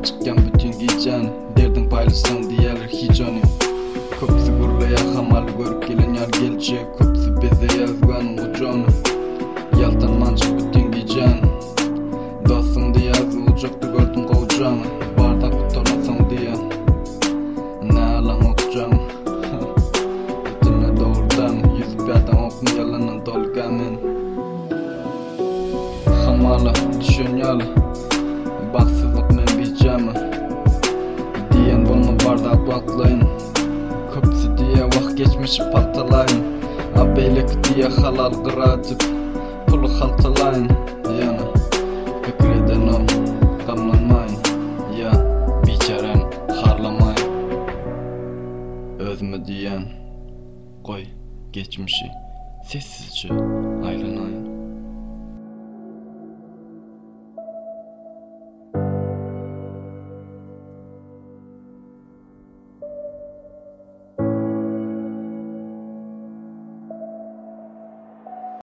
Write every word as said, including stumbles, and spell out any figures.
çıkkan bütün gecen derdin paylaşsan diyeler hiç onu. Köpsi gurlaya hamalı görüp gelen yar gelecek. Köpsi bize yazganın ucunu. Yaltanmançık bütün gecen dostun diye yazı uçakta gördüm kovucağını. Bardak tutarmasan diye ne alan okuyacağım. Bütünle doğrudan yüzüp yerden okun yalanın dolganın. Hamalı düşünyalı baksızlık men diyeceğim diyen bulma bardak baklayın. Köpsi diye vak geçmiş patlayın. Abeylik diye halal kıracıp pulu haltalayın. Yana fikreden ol gamlanmayın. Ya biçaren harlamayın. Özmü diyen koy geçmişi sessizce